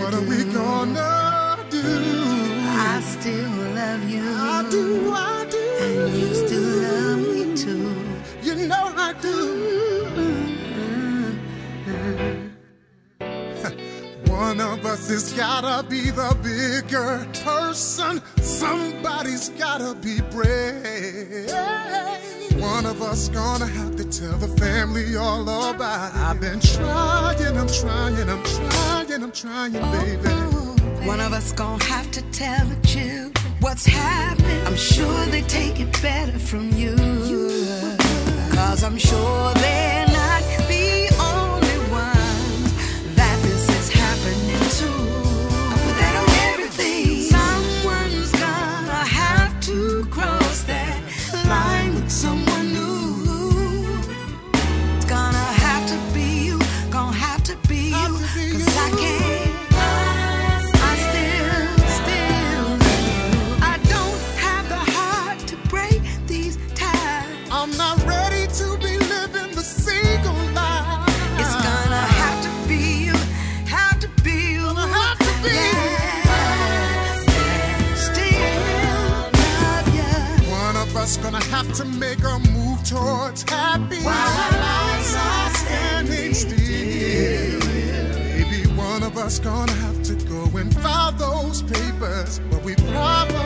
What are we gonna do? I still love you. I do. And you still love me too. You know I do. One of us has gotta be the bigger person. Somebody's gotta be brave. One of us gonna have to tell the family all about it. I've been trying, I'm trying, baby. One of us gonna have to tell the children what's happening. I'm sure they take it better from you. 'Cause I'm sure they're not the only ones that this is happening to. Put that on everything. Someone's gonna have to cross that line with someone new. It's gonna have to be you, gonna have to be you. 'Cause I can't. I still love you. I don't have the heart to break these ties. I'm not ready to be living the single life. It's gonna have to be you, have to be you. Gonna have to be. Still love you. One of us gonna have to make a move towards happy While our lives are standing still. Maybe one of us gonna have to go and file those papers, but we probably